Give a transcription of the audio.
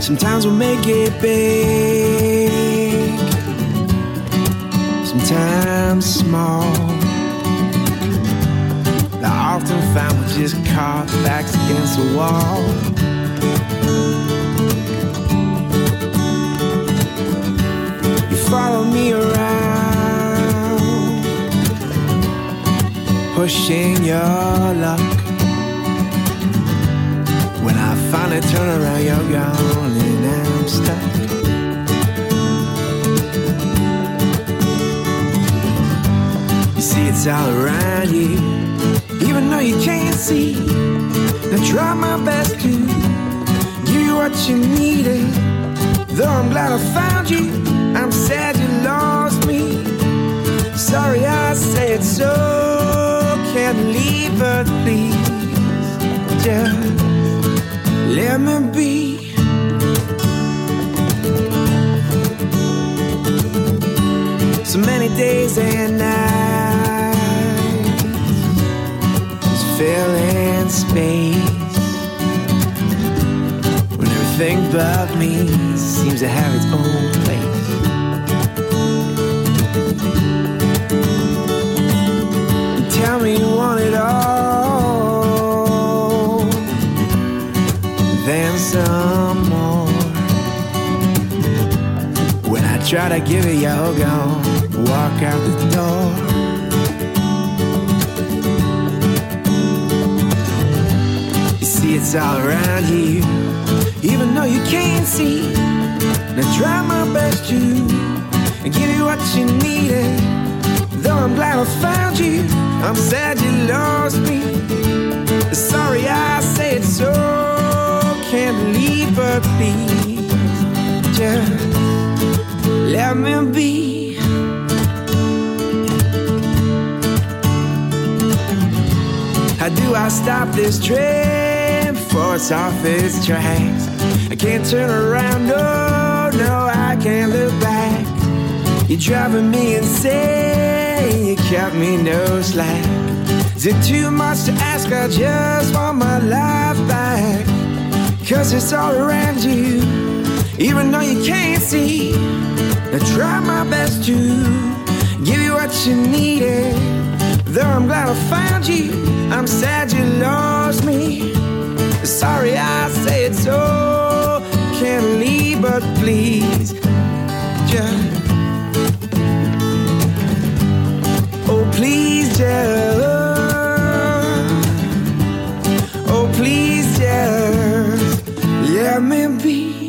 Sometimes we'll make it big, sometimes small. I often find we're just caught backs against the wall. You follow me around, pushing your luck. When I finally turn around, you're gone and I'm stuck. You see, it's all around you, even though you can't see. I try my best to give you what you needed. Though I'm glad I found you, I'm sad you lost me. Sorry I say it so, can't leave, but please just let me be. So many days and nights just filling space, when everything but me seems to have its own place. You tell me you want it all, then some more. When I try to give it, you're gone, walk out the door. You see, it's all around you, even though you can't see. And I try my best to give you what you needed. Though I'm glad I found you, I'm sad you lost me. Sorry I say it so, can't leave, but please just let me be. How do I stop this train before it's off its tracks? I can't turn around, no, no, I can't look back. You're driving me insane, you cut me no slack. Is it too much to ask? I just want my life back. 'Cause it's all around you, even though you can't see. I try my best to give you what you needed. Though I'm glad I found you, I'm sad you lost me. Sorry I say it so, can't leave, but please just, oh please just, oh please just let me be.